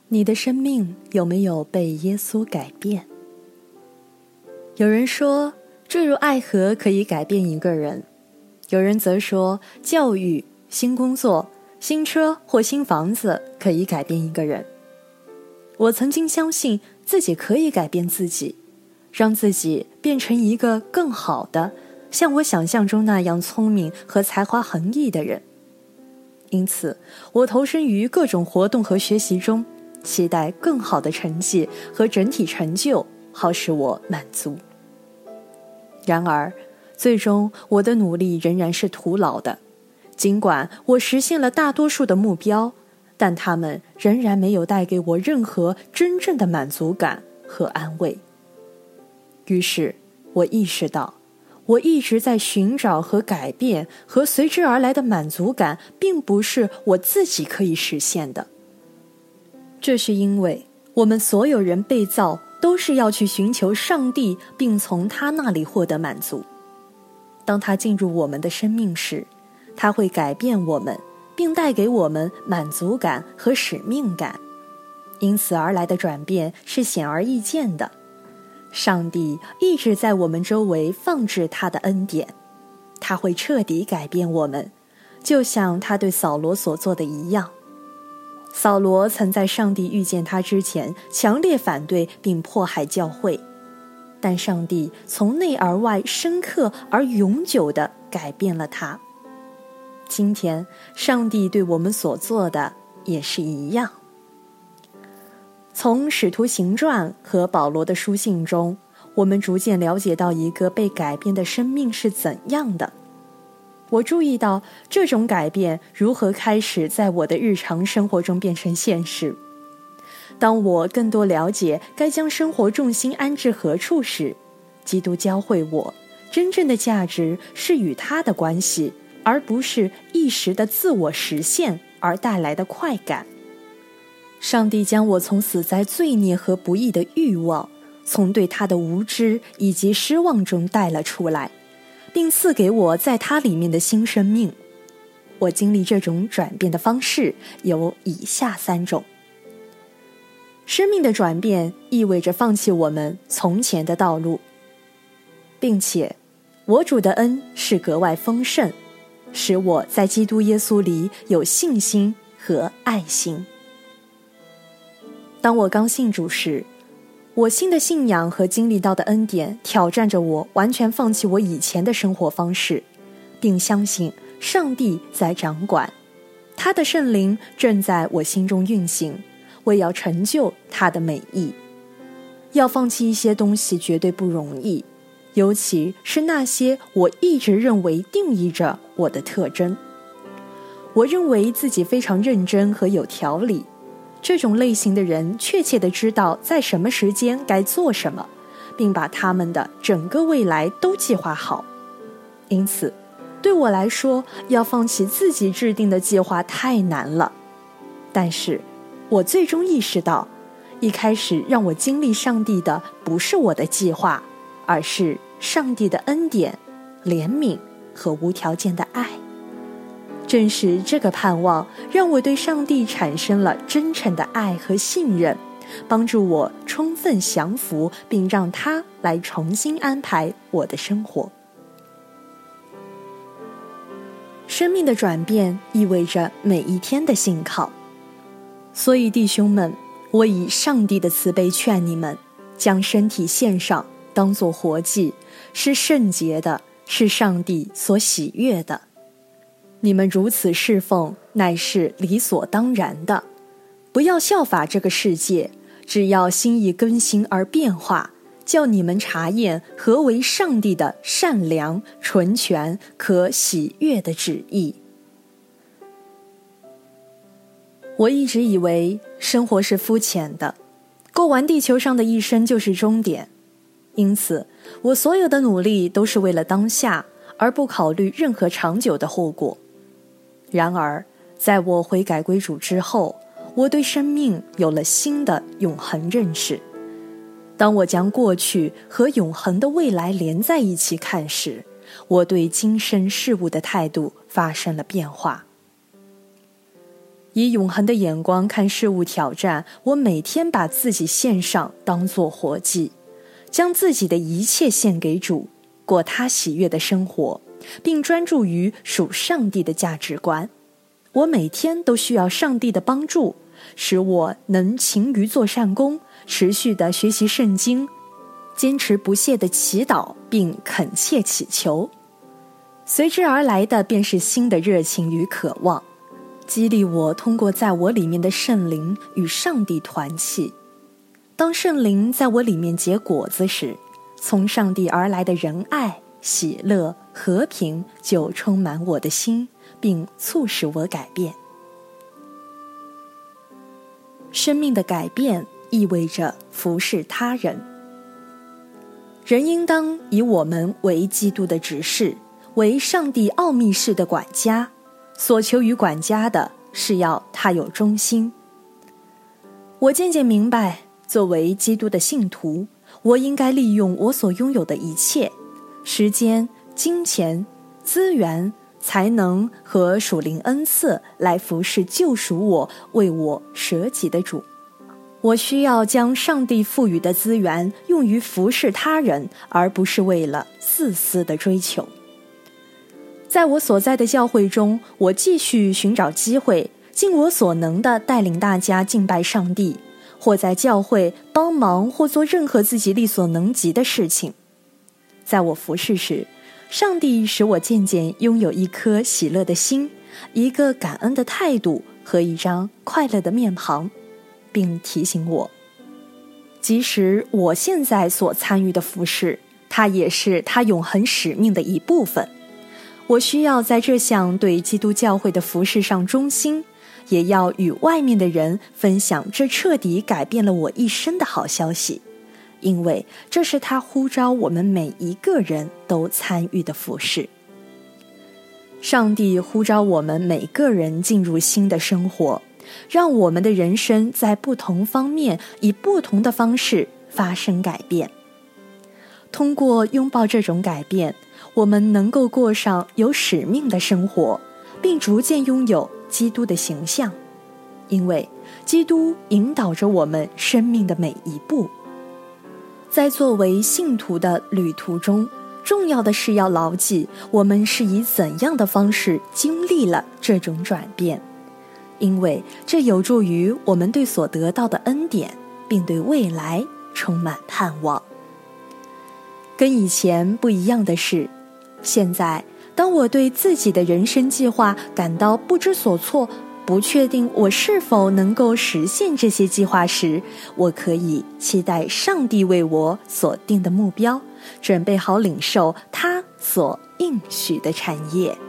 你的生命有没有被耶稣改变？有人说，坠入爱河可以改变一个人；有人则说，教育、新工作、新车或新房子可以改变一个人。我曾经相信自己可以改变自己，让自己变成一个更好的，像我想象中那样聪明和才华横溢的人。因此，我投身于各种活动和学习中，期待更好的成绩和整体成就，好使我满足。然而，最终我的努力仍然是徒劳的。尽管我实现了大多数的目标，但它们仍然没有带给我任何真正的满足感和安慰。于是，我意识到，我一直在寻找和改变，和随之而来的满足感，并不是我自己可以实现的。这是因为我们所有人被造都是要去寻求上帝，并从他那里获得满足。当他进入我们的生命时，他会改变我们，并带给我们满足感和使命感。因此而来的转变是显而易见的。上帝一直在我们周围放置他的恩典，他会彻底改变我们，就像他对扫罗所做的一样。扫罗曾在上帝遇见他之前强烈反对并迫害教会，但上帝从内而外深刻而永久地改变了他。今天，上帝对我们所做的也是一样。从使徒行传和保罗的书信中，我们逐渐了解到一个被改变的生命是怎样的。我注意到这种改变如何开始在我的日常生活中变成现实。当我更多了解该将生活重心安置何处时，基督教会我，真正的价值是与他的关系，而不是一时的自我实现而带来的快感。上帝将我从死在罪孽和不义的欲望，从对他的无知以及失望中带了出来，并赐给我在他里面的新生命。我经历这种转变的方式有以下3种。生命的转变意味着放弃我们从前的道路，并且我主的恩是格外丰盛，使我在基督耶稣里有信心和爱心。当我刚信主时，我新的信仰和经历到的恩典挑战着我完全放弃我以前的生活方式，并相信上帝在掌管，他的圣灵正在我心中运行，为要成就他的美意。要放弃一些东西绝对不容易，尤其是那些我一直认为定义着我的特征。我认为自己非常认真和有条理，这种类型的人确切地知道在什么时间该做什么，并把他们的整个未来都计划好。因此，对我来说，要放弃自己制定的计划太难了。但是，我最终意识到，一开始让我经历上帝的不是我的计划，而是上帝的恩典、怜悯和无条件的爱。正是这个盼望，让我对上帝产生了真诚的爱和信任，帮助我充分降服，并让他来重新安排我的生活。生命的转变意味着每一天的信靠。所以弟兄们，我以上帝的慈悲劝你们，将身体献上，当作活祭，是圣洁的，是上帝所喜悦的。你们如此侍奉，乃是理所当然的。不要效法这个世界，只要心意更新而变化，叫你们查验何为上帝的善良、纯全、可喜悦的旨意。我一直以为生活是肤浅的，过完地球上的一生就是终点。因此，我所有的努力都是为了当下，而不考虑任何长久的后果。然而，在我悔改归主之后，我对生命有了新的永恒认识。当我将过去和永恒的未来连在一起看时，我对今生事物的态度发生了变化。 以永恒的眼光看事物挑战，我每天把自己献上，当作活祭，将自己的一切献给主，过他喜悦的生活，并专注于属上帝的价值观。我每天都需要上帝的帮助，使我能勤于做善工，持续地学习圣经，坚持不懈地祈祷，并恳切祈求。随之而来的便是新的热情与渴望，激励我通过在我里面的圣灵与上帝团契。当圣灵在我里面结果子时，从上帝而来的仁爱、喜乐、和平就充满我的心，并促使我改变。生命的改变意味着服侍他人。人应当以我们为基督的执事，为上帝奥秘式的管家，所求于管家的是要他有忠心。我渐渐明白，作为基督的信徒，我应该利用我所拥有的一切，时间、金钱、资源、才能和属灵恩赐来服侍救赎我、为我舍己的主。我需要将上帝赋予的资源用于服侍他人，而不是为了自私的追求。在我所在的教会中，我继续寻找机会，尽我所能地带领大家敬拜上帝，或在教会帮忙，或做任何自己力所能及的事情。在我服侍时，上帝使我渐渐拥有一颗喜乐的心，一个感恩的态度和一张快乐的面庞，并提醒我，即使我现在所参与的服侍，它也是他永恒使命的一部分。我需要在这项对基督教会的服侍上忠心，也要与外面的人分享这彻底改变了我一生的好消息，因为这是他呼召我们每一个人都参与的服侍。上帝呼召我们每个人进入新的生活，让我们的人生在不同方面以不同的方式发生改变。通过拥抱这种改变，我们能够过上有使命的生活，并逐渐拥有基督的形象，因为基督引导着我们生命的每一步。在作为信徒的旅途中，重要的是要牢记我们是以怎样的方式经历了这种转变，因为这有助于我们对所得到的恩典，并对未来充满盼望。跟以前不一样的是，现在当我对自己的人生计划感到不知所措，不确定我是否能够实现这些计划时，我可以期待上帝为我所定的目标，准备好领受他所应许的产业。